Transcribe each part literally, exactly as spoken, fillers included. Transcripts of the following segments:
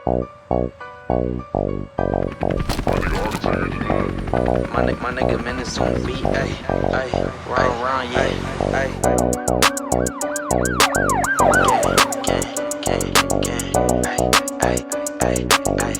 My nigga, my nigga, man, it's on beat, ayy, ayy, round, round, yeah, ayy, gang, gang, gang, ayy, ayy, ayy,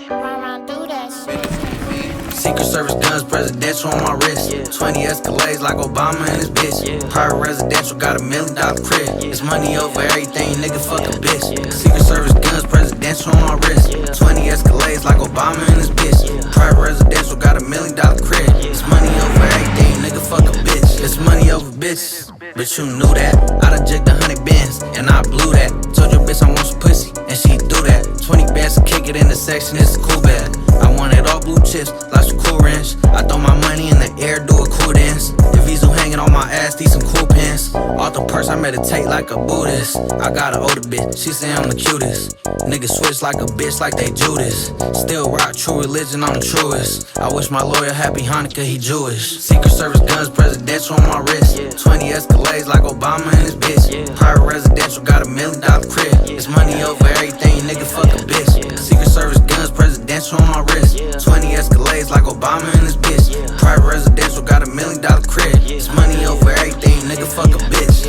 ayy. Secret Service guns, presidential on my wrist. Yeah. twenty Escalades like Obama and his bitch. Yeah. Private residential, got a million dollar crib. Yeah. It's money over everything, nigga, fuck a bitch. Yeah. Secret Service guns, presidential on my wrist. Yeah. twenty Escalades like Obama and his bitch. Yeah. Private residential, got a million dollar crib. Yeah. It's money over everything, nigga, fuck a bitch. It's money over bitches, but you knew that. I done jigged a hundred bands, and I blew that. Told your bitch I want some pussy, and she do that. twenty bands to kick it in the section, it's a cool bag. I wanted all blue chips, like some cool ranch. I throw my money in the air, do a cool dance. If he's hanging on my ass, these some cool pants. Off the purse, I meditate like a Buddhist. I got an older bitch, she say I'm the cutest. Niggas switch like a bitch, like they Judas. Still rock true religion, I'm the truest. I wish my lawyer happy Hanukkah, he Jewish. Secret Service guns, presidential on my wrist. twenty Escalades like Obama and his bitch. Private residential, got a million dollar crib. It's money over everything, nigga, fuck a bitch. Secret Service guns, presidential on my wrist. twenty Escalades like Obama and his bitch. Private residential, got a million dollar crib. It's money over everything, nigga, fuck a bitch.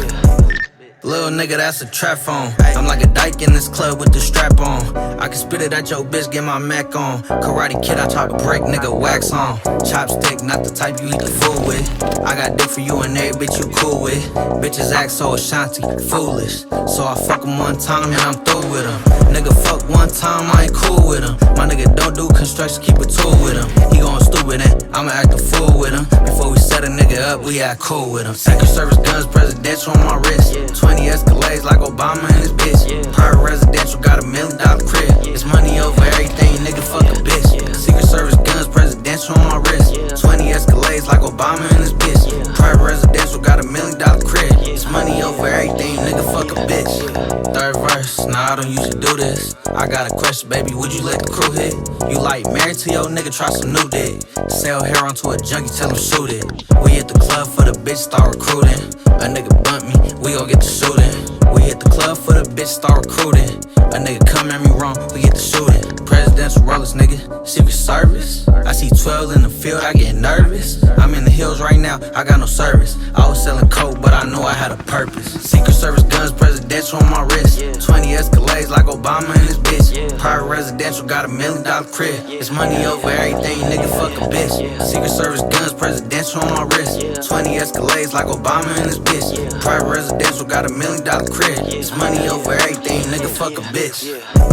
Little nigga, that's a trap phone. I'm like a dyke in this club with the strap on. I can spit it at your bitch, get my Mac on. Karate Kid, I try to break, nigga, wax on. Chopstick, not the type you eat the food with. I got dick for you and every bitch you cool with. Bitches act so Ashanti, foolish. So I fuck him one time and I'm through with him. Nigga, fuck one time, I ain't cool with him. My nigga don't do construction, keep a tool with him. He going stupid and I'ma act a fool with him. Before we set a nigga up, we act cool with him. Secret Service guns, presidential on my wrist. twenty Escalades like Obama and his bitch. Private residential, got a million dollar crib. It's money over everything, nigga, fuck a bitch. Secret Service guns, presidential on my wrist. twenty Escalades like Obama and his bitch. Private residential, got a million dollar crib. It's money over everything, nigga, fuck a bitch. Third verse, nah, I don't usually do this. I got a question, baby, would you let the crew hit? You like married to your nigga, try some new dick. Sell hair onto a junkie, tell him shoot it. We hit the club for the bitch, start recruiting. A nigga bump me, we gon' get the shooting. We hit the club for the bitch, start recruiting. A nigga come at me wrong, we get the shooting. Presidential rollers, nigga, Secret Service. I see twelve in the field, I get nervous. I'm in the hills right now, I got no service. I was selling coke, but I knew I had a purpose. Secret Service guns, presidential on my wrist. twenty Escalades like Obama and his bitch. Private residential, got a million dollar crib. It's money over everything, nigga, fuck a bitch. Secret Service guns, presidential on my wrist. twenty Escalades like Obama and his bitch. Private residential, got a million dollar crib. It's money over everything, nigga, fuck a bitch. That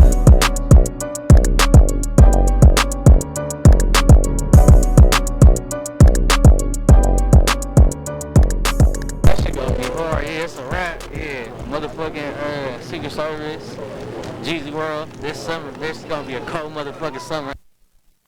shit gonna be hard, yeah, it's a wrap, yeah. Motherfucking uh, Secret Service, Jeezy World, this summer, this is gonna be a cold motherfucking summer.